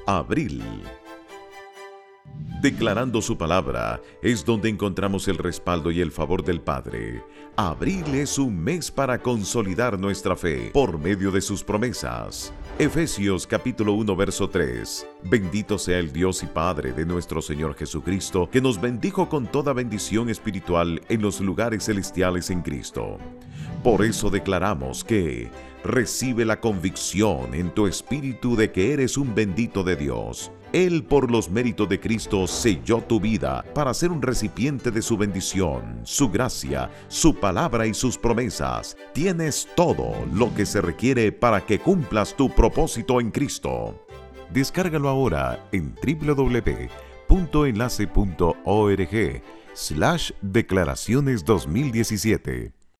Abril. Declarando su palabra es donde encontramos el respaldo y el favor del Padre. Abril es un mes para consolidar nuestra fe por medio de sus promesas. Efesios capítulo 1 verso 3. Bendito sea el Dios y Padre de nuestro Señor Jesucristo, que nos bendijo con toda bendición espiritual en los lugares celestiales en Cristo. Por eso declaramos que recibe la convicción en tu espíritu de que eres un bendito de Dios. Él, por los méritos de Cristo, selló tu vida para ser un recipiente de su bendición, su gracia, su palabra y sus promesas. Tienes todo lo que se requiere para que cumplas tu propósito en Cristo. Descárgalo ahora en www.enlace.org/declaraciones 2017.